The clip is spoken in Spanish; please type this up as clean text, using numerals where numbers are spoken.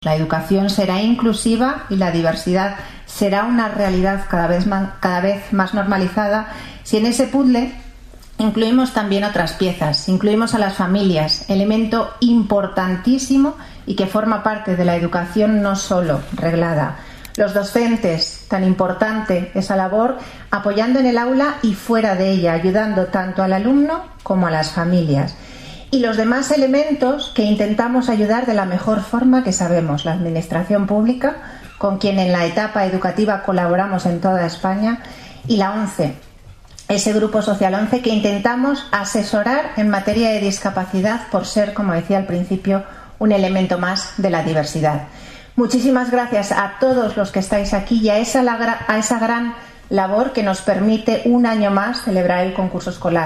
La educación será inclusiva y la diversidad será una realidad cada vez más normalizada si en ese puzzle incluimos también otras piezas, incluimos a las familias, elemento importantísimo y que forma parte de la educación no solo reglada. Los docentes, tan importante esa labor, apoyando en el aula y fuera de ella, ayudando tanto al alumno como a las familias. Y los demás elementos que intentamos ayudar de la mejor forma que sabemos, la Administración Pública, con quien en la etapa educativa colaboramos en toda España, y la ONCE, ese Grupo Social 11 que intentamos asesorar en materia de discapacidad por ser, como decía al principio, un elemento más de la diversidad. Muchísimas gracias a todos los que estáis aquí y a esa gran labor que nos permite un año más celebrar el concurso escolar.